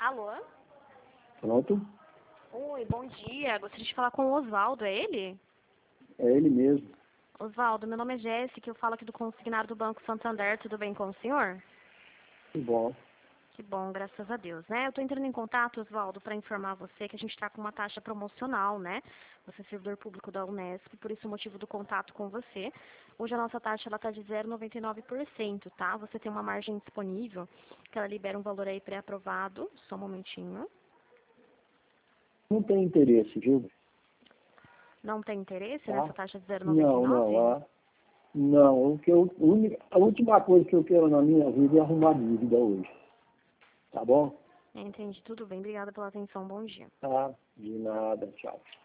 Alô? Pronto? Oi, bom dia. Gostaria de falar com o Oswaldo, é ele? É ele mesmo. Oswaldo, meu nome é Jéssica, eu falo aqui do consignado do Banco Santander, tudo bem com o senhor? Que bom. Que bom, graças a Deus, né? Eu estou entrando em contato, Oswaldo, para informar você que a gente está com uma taxa promocional, né? Você é servidor público da Unesp, por isso o motivo do contato com você. Hoje a nossa taxa está de 0,99%, tá? Você tem uma margem disponível, que ela libera um valor aí pré-aprovado. Só um momentinho. Não tem interesse, viu? Não tem interesse Tá? nessa taxa de Não, 0,99? não. Não, a última coisa que eu quero na minha vida é arrumar dívida hoje. Tá bom? Entendi, tudo bem. Obrigada pela atenção. Bom dia. Tá? De nada. Tchau.